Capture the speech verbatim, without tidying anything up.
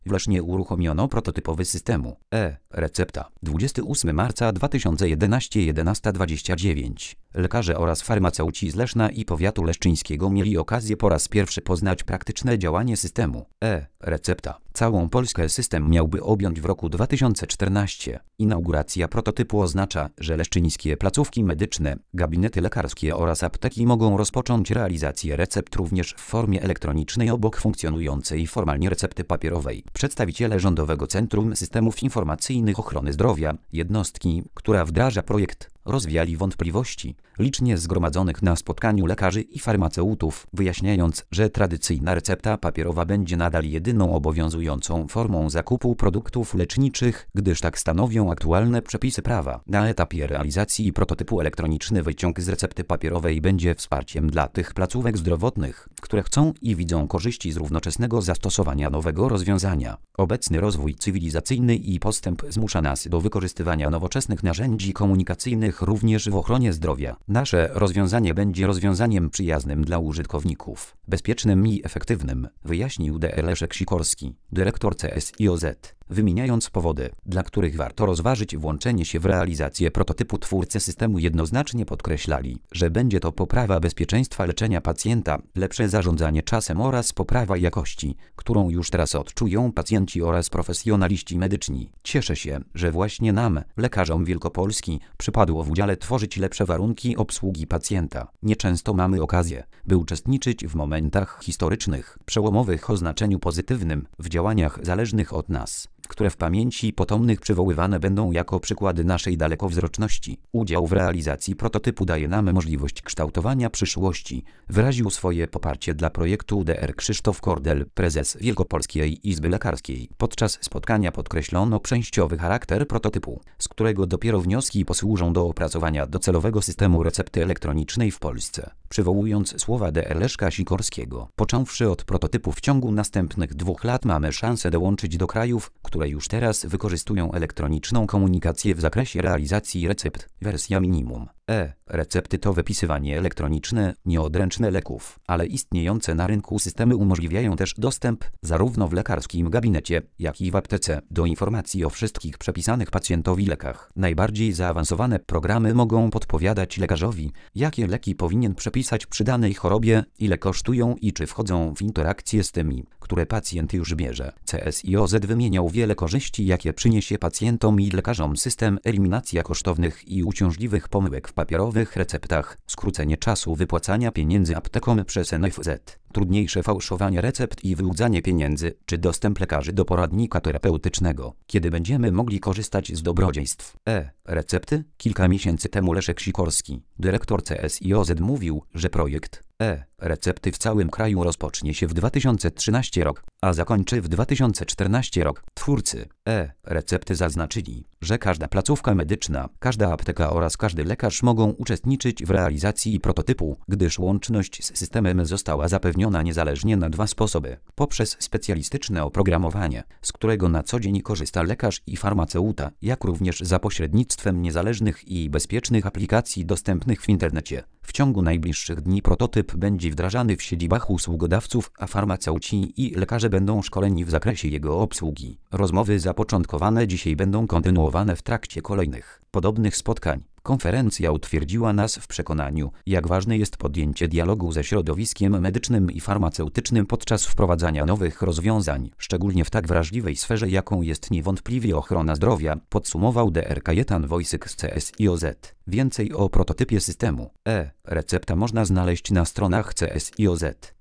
W Lesznie uruchomiono prototypowy systemu e-recepta. dwudziestego ósmego marca dwa tysiące jedenastego jedenasta dwadzieścia dziewięć. Lekarze oraz farmaceuci z Leszna i powiatu leszczyńskiego mieli okazję po raz pierwszy poznać praktyczne działanie systemu e-recepta. Całą Polskę system miałby objąć w roku dwa tysiące czternastym. Inauguracja prototypu oznacza, że leszczyńskie placówki medyczne, gabinety lekarskie oraz apteki mogą rozpocząć realizację recept również w formie elektronicznej obok funkcjonującej formalnie recepty papierowej. Przedstawiciele Rządowego Centrum Systemów Informacyjnych Ochrony Zdrowia, jednostki, która wdraża projekt, rozwiali wątpliwości licznie zgromadzonych na spotkaniu lekarzy i farmaceutów, wyjaśniając, że tradycyjna recepta papierowa będzie nadal jedyną obowiązującą formą zakupu produktów leczniczych, gdyż tak stanowią aktualne przepisy prawa. Na etapie realizacji prototypu elektroniczny wyciąg z recepty papierowej będzie wsparciem dla tych placówek zdrowotnych, które chcą i widzą korzyści z równoczesnego zastosowania nowego rozwiązania. Obecny rozwój cywilizacyjny i postęp zmusza nas do wykorzystywania nowoczesnych narzędzi komunikacyjnych również w ochronie zdrowia. Nasze rozwiązanie będzie rozwiązaniem przyjaznym dla użytkowników, bezpiecznym i efektywnym, wyjaśnił dr Leszek Sikorski, dyrektor C S I O Z. Wymieniając powody, dla których warto rozważyć włączenie się w realizację prototypu, twórcy systemu jednoznacznie podkreślali, że będzie to poprawa bezpieczeństwa leczenia pacjenta, lepsze zarządzanie czasem oraz poprawa jakości, którą już teraz odczują pacjenci oraz profesjonaliści medyczni. Cieszę się, że właśnie nam, lekarzom Wielkopolski, przypadło w udziale tworzyć lepsze warunki obsługi pacjenta. Nieczęsto mamy okazję, by uczestniczyć w momentach historycznych, przełomowych o znaczeniu pozytywnym, w działaniach zależnych od nas, które w pamięci potomnych przywoływane będą jako przykłady naszej dalekowzroczności. Udział w realizacji prototypu daje nam możliwość kształtowania przyszłości, wyraził swoje poparcie dla projektu dr Krzysztof Kordel, prezes Wielkopolskiej Izby Lekarskiej. Podczas spotkania podkreślono przejściowy charakter prototypu, z którego dopiero wnioski posłużą do opracowania docelowego systemu recepty elektronicznej w Polsce. Przywołując słowa dr Leszka Sikorskiego, począwszy od prototypu w ciągu następnych dwóch lat mamy szansę dołączyć do krajów, które już teraz wykorzystują elektroniczną komunikację w zakresie realizacji recept. Wersja minimum e-recepty to wypisywanie elektroniczne, nieodręczne leków, ale istniejące na rynku systemy umożliwiają też dostęp, zarówno w lekarskim gabinecie, jak i w aptece, do informacji o wszystkich przepisanych pacjentowi lekach. Najbardziej zaawansowane programy mogą podpowiadać lekarzowi, jakie leki powinien przepisać przy danej chorobie, ile kosztują i czy wchodzą w interakcję z tymi, które pacjent już bierze. C S I O Z wymieniał wiele korzyści, jakie przyniesie pacjentom i lekarzom system: eliminacja kosztownych i uciążliwych pomyłek w papierowych receptach, skrócenie czasu wypłacania pieniędzy aptekom przez N F Z, trudniejsze fałszowanie recept i wyłudzanie pieniędzy, czy dostęp lekarzy do poradnika terapeutycznego, kiedy będziemy mogli korzystać z dobrodziejstw e-recepty. Kilka miesięcy temu Leszek Sikorski, dyrektor C S I O Z, mówił, że projekt e-recepty w całym kraju rozpocznie się w dwa tysiące trzynastym rok, a zakończy w dwa tysiące czternastym rok. Twórcy e-recepty zaznaczyli, że każda placówka medyczna, każda apteka oraz każdy lekarz mogą uczestniczyć w realizacji prototypu, gdyż łączność z systemem została zapewniona niezależnie na dwa sposoby: poprzez specjalistyczne oprogramowanie, z którego na co dzień korzysta lekarz i farmaceuta, jak również za pośrednictwem niezależnych i bezpiecznych aplikacji dostępnych w internecie. W ciągu najbliższych dni prototyp będzie wdrażany w siedzibach usługodawców, a farmaceuci i lekarze będą szkoleni w zakresie jego obsługi. Rozmowy zapoczątkowane dzisiaj będą kontynuowane w trakcie kolejnych podobnych spotkań. Konferencja utwierdziła nas w przekonaniu, jak ważne jest podjęcie dialogu ze środowiskiem medycznym i farmaceutycznym podczas wprowadzania nowych rozwiązań, szczególnie w tak wrażliwej sferze, jaką jest niewątpliwie ochrona zdrowia, podsumował dr Kajetan Wojsyk z C S I O Z. Więcej o prototypie systemu e-recepta można znaleźć na stronach C S I O Z.